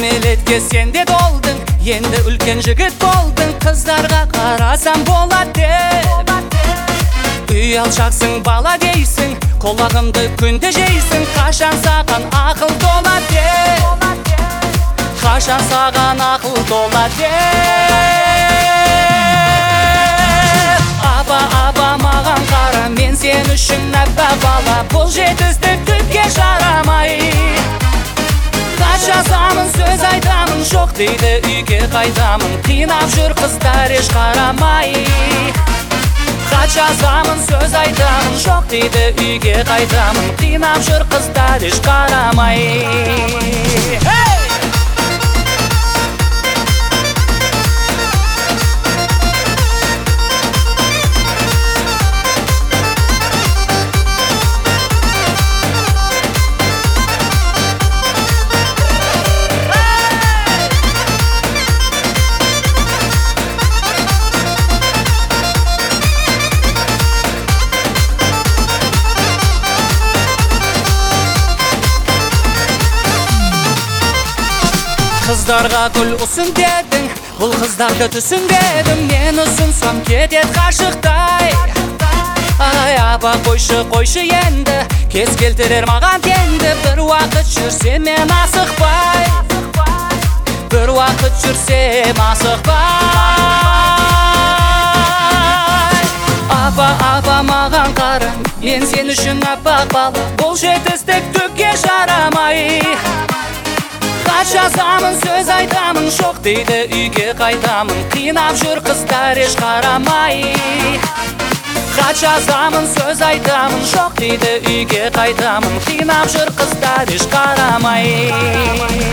Кәмелетке сен де толдың, енді үлкен жігіт болдың. Қыздарға қарасам болады деп үй алшақсың, бала дейсің, қолағымды күнде жейсің. Қашан саған ақыл толады деп, қашан саған ақыл толады деп. Аба маған қара, мен сен үшін аппақ бала. Бұл жетістік түкке жарамай. Хат жазамын, сөз айтамын, жоқ дейді үйге қайтамын. Қинап жүр қыздар еш қарамай. Хат жазамын, сөз айтамын, жоқ дейді үйге қайтамын. Қинап жүр қыздар еш қарамай. Қыздарға гүл ұсын дедің, бұл қыздарды түсінбедім. Мен ұсынсам кетет қашықтай. Ай, аба қойшы енді, кез келтірер маған теңді. Бір уақыт жүрсем мен асықпай, бір уақыт жүрсем асықпай. Аба маған қара, мен сен үшін аппақ бала. Бұл жетістік түкке жарамай. Хат жазамын, сөз айтамын, жоқ дейді үйге қайтамын. Қинап жүр қыздар еш қарамай. Хат жазамын, сөз айтамын, жоқ дейді үйге қайтамын. Қинап жүр қыздар еш қарамай.